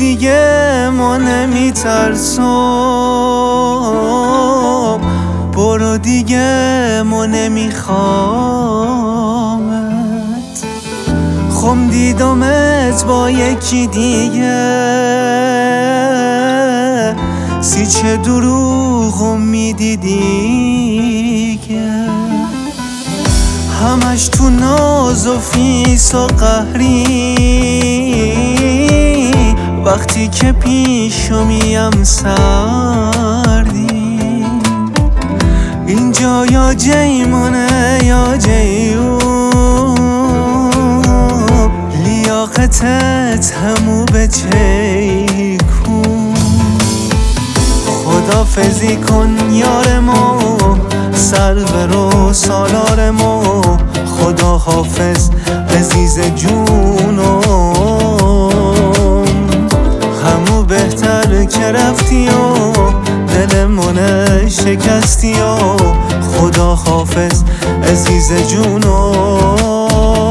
دیگه ما نمیترسم، برو دیگه ما نمیخوامت. خم دیدمت با یکی دیگه، سی چه دروغم میدیدی که همش تو ناز و فیس و قهری، وقتی که پیشو میم سردی. اینجا یا جیمونه یا جیوب، لیاقتت همو به چیکون. خدافزی کن یار ما، سرور و سالار ما. خدا حافظ عزیز جونم، همو بهتر که رفتی و دلمونه شکستی و خدا حافظ عزیز جونم.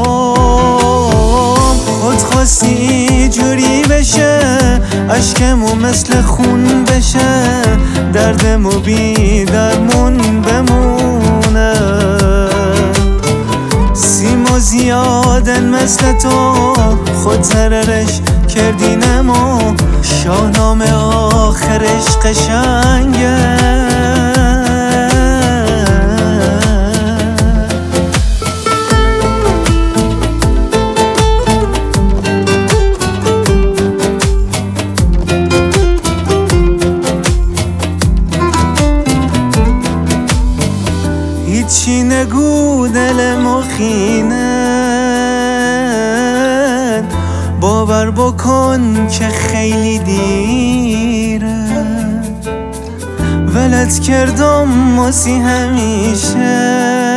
خود خواستی جوری بشه، عشقمو مثل خون بشه، دردمو بی درمون بمونه. سیمو زیادن مثل تو، خود تررش کردی نمو. شاهنامه آخرش قشنگه. هیچی نگو دل مخینه، باور بکن که خیلی دیره. ولت کردم ماسی همیشه،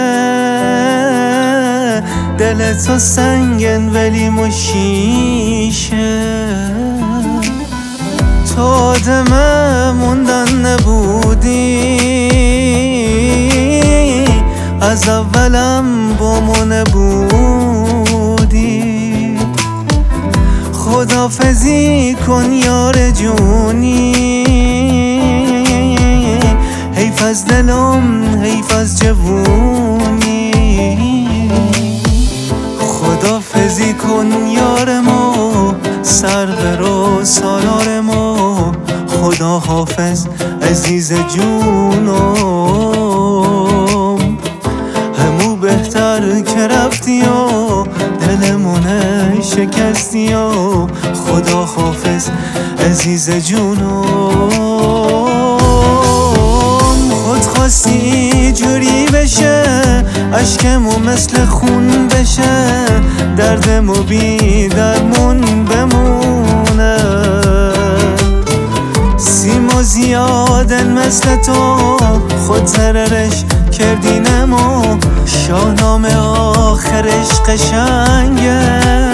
دلتو سنگن ولی مشیشه. تو آدمه موندن نبودی، از اولم با ما نبودی. خدافزی کن یار جونی، حیف از دلم حیف از جوونی. خدافزی کن یار ما، سرور و سالار ما. خدا حافظ عزیز جونم، همو بهتر که رفتی و دلمونه شکستی و خدا حافظ عزیز جونم. خود خواستی جوری بشه، عشقمو مثل خون بشه، دردمو بی درمون بمونه. سیمو زیادن مثل تو، خود تررش کردی نمو. شاهنامه آخرش قشنگه.